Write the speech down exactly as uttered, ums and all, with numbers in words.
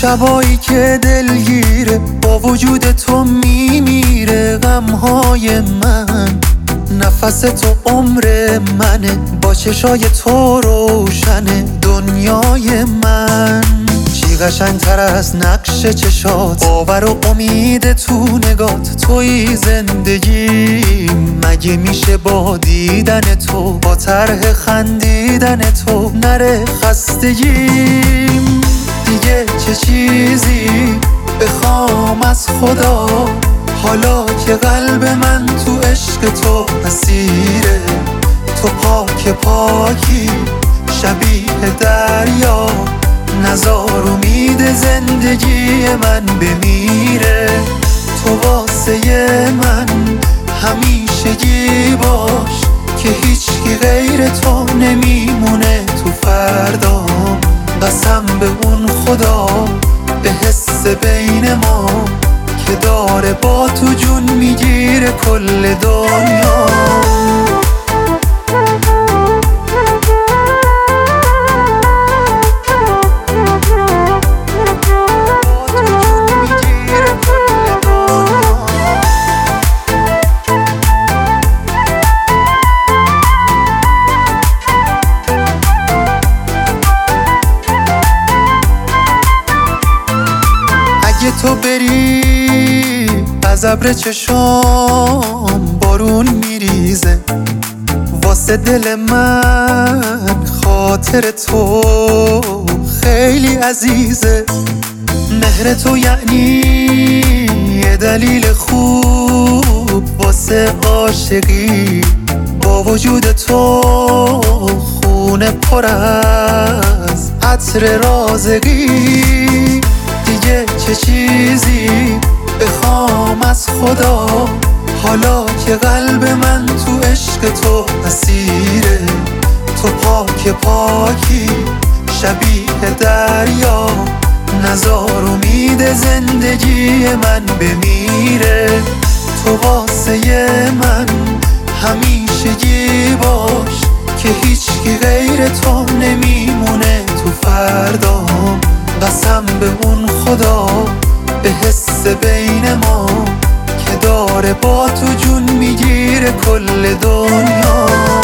شبایی که دلگیره با وجود تو میمیره غمهای من، نفس تو عمر منه، با چشای تو روشنه دنیای من. چی قشنگتر از نقش چشات، باور و امید تو نگات، توی زندگی مگه میشه با دیدن تو، با طرح خندیدن تو نره خستگیم. دیگه چه چیزی بخوام از خدا، حالا که قلب من تو عشق تو اسیره. تو پاک پاکی شبیه دریا، نزار امید زندگی من بمیره. تو واسه من همیشگی باش، که هیچکی غیر تو نمیمونه تو فردا. قسم به اون خدا به حس بین ما، که داره با تو جون میگیره کل دنیا. اگه تو بری از ابر چشام بارون میریزه، واسه دل من خاطر تو خیلی عزیزه. مهر تو یعنی یه دلیل خوب واسه عاشقی، با وجود تو خونه پر از عطر رازقی. دیگه چه چیزی بخوام از خدا، حالا که قلب من تو عشق تو اسیره. تو پاک پاکی شبیه دریا، نزار امید زندگی من بمیره. تو واسه من همیشگی باش، که هیچکی غیر تو نمیمونه تو فردا. قسم به اون خدا به حس بین ما، که داره با تو جون میگیره کل دنیا.